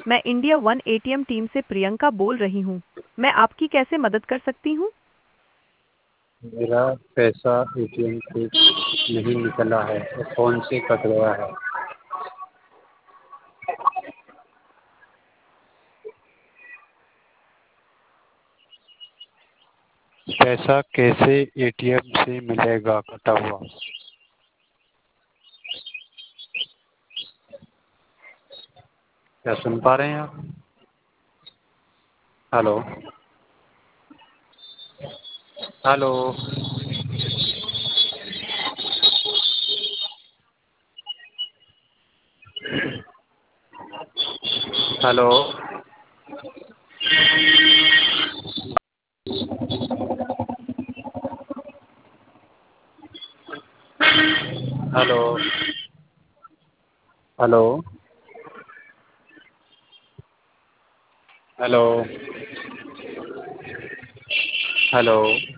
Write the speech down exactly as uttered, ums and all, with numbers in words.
मैं India one ATM team से प्रियंका बोल रही हूँ। मैं आपकी कैसे मदद कर सकती हूँ? मेरा पैसा एटीएम से नहीं निकला है और फ़ोन से कट गया है। पैसा कैसे एटीएम से मिलेगा कटा हुआ? क्या सुन पा रहे हैं आप? Hello hello hello hello hello hello hello